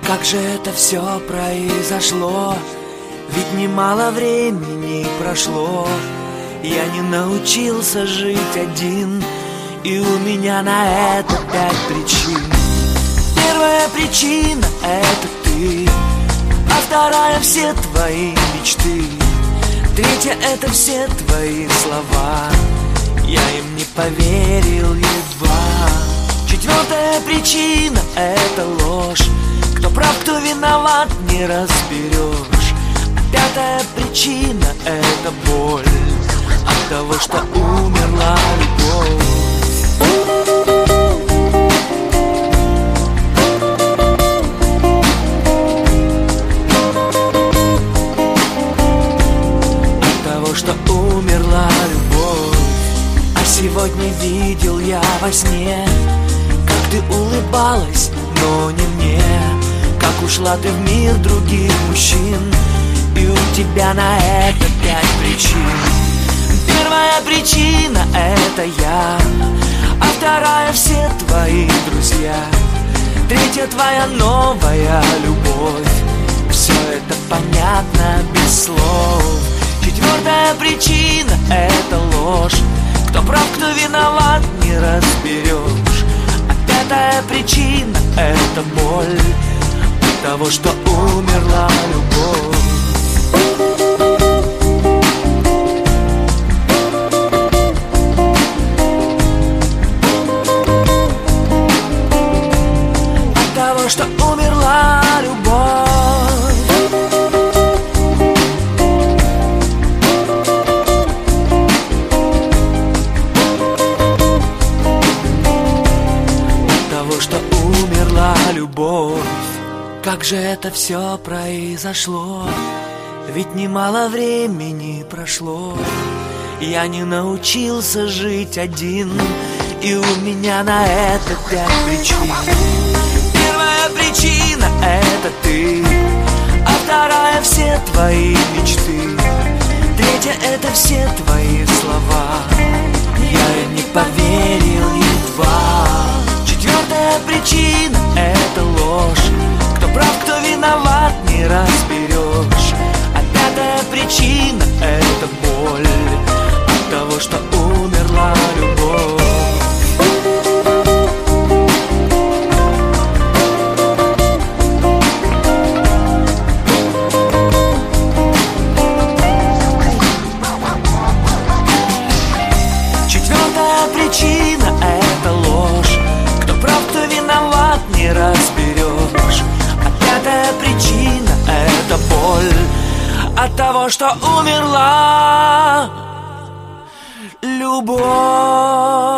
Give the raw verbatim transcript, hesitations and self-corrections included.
Как же это все произошло? Ведь немало времени прошло. Я не научился жить один, и у меня на это пять причин. Первая причина — это ты, а вторая — все твои мечты. Третья — это все твои слова, я им не поверил едва. Четвертая причина — это ложь, кто прав, кто виноват, не разберешь. А пятая причина — это боль от того, что умерла любовь. Что умерла любовь. А сегодня видел я во сне, как ты улыбалась, но не мне. Как ушла ты в мир других мужчин, и у тебя на это пять причин. Первая причина — это я, а вторая — все твои друзья. Третья — твоя новая любовь. Все это понятно без слов. Четвертая причина — это ложь, кто прав, кто виноват, не разберешь. А пятая причина — это боль от того, что умерла любовь. От того, что умерла любовь. Любовь. Как же это все произошло? Ведь немало времени прошло. Я не научился жить один, и у меня на это пять причин. Первая причина — это ты, а вторая — все твои мечты. Третья — это все твои слова, я им не поверил едва. Четвертая причина — это ложь, кто прав, кто виноват, не разберешь. А пятая причина — это боль от того, что умерла любовь. Четвертая причина — это ложь, не разберешь. А пятая причина — это боль от того, что умерла любовь.